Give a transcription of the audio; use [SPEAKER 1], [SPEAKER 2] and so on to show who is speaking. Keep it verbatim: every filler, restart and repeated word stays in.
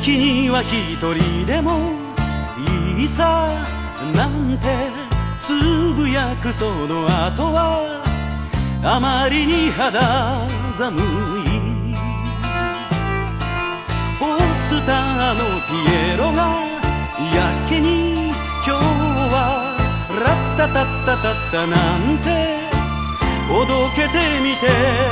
[SPEAKER 1] 君は一人でもいいさなんてつぶやくその後はあまりに肌寒い。ポスターのピエロがやけに今日はラッタタッタタッタなんておどけてみて